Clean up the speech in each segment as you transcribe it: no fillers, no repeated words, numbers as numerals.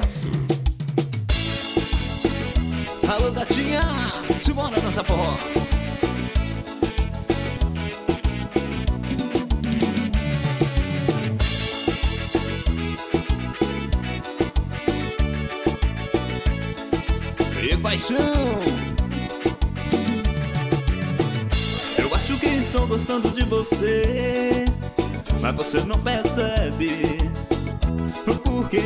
sucesso. Alô, gatinha, simbora dançar forró. E paixão. Eu acho que estou gostando de você, mas você não percebe o porquê.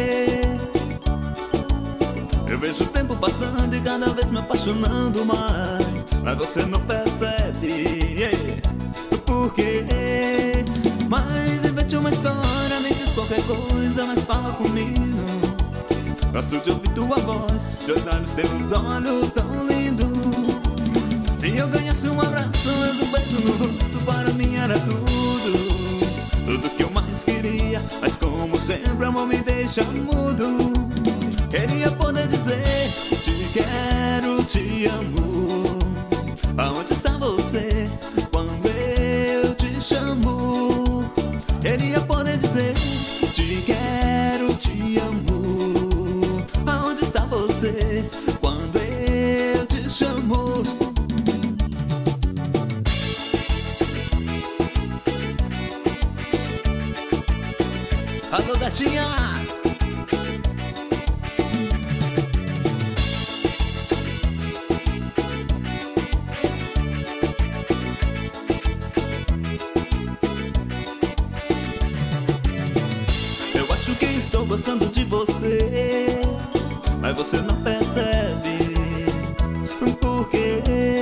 Eu vejo o tempo passando e cada vez me apaixonando mais, mas você não percebe o porquê. Mas invente uma história, me diz qualquer coisa, mas fala comigo. Gosto de ouvir tua voz, de olhar nos teus olhos tão lindo. Se eu ganhasse um abraço, um beijo no rosto, para mim era tudo que eu mais queria. Mas como sempre, amor me deixa mudo. Queria poder dizer, te quero, te amo. Aonde está você quando eu te chamo? Queria poder dizer, te quero, te amo. Aonde está você quando eu te chamo? Alô, gatinha. Eu acho que estou gostando de você, mas você não percebe por quê.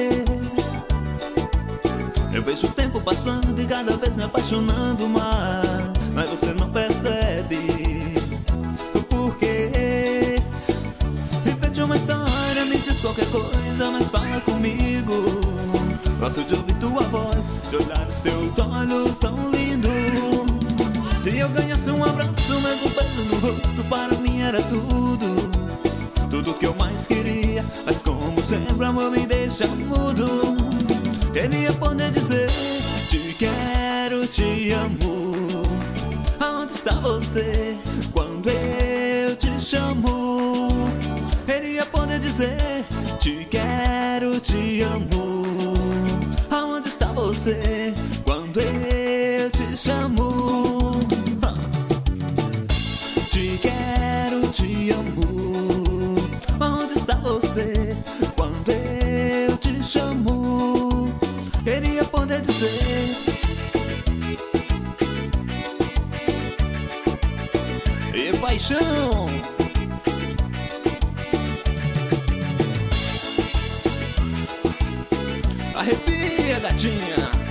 Eu vejo o tempo passando e cada vez me apaixonando mais, mas você não percebe o porquê. Invente uma história, me diz qualquer coisa, mas fala comigo. Gosto de ouvir tua voz, de olhar nos teus olhos tão lindo. Se eu ganhasse um abraço, mais um beijo no rosto, para mim era tudo que eu mais queria. Mas como sempre, amor me deixa mudo. Queria poder dizer, te quero, te amo. Aonde está você quando eu te chamo? Queria poder dizer, te quero, te amo. Aonde está você quando eu te chamo? Te quero, te amo. Aonde está você quando eu te chamo? Queria poder dizer. E paixão. Arrepia, gatinha.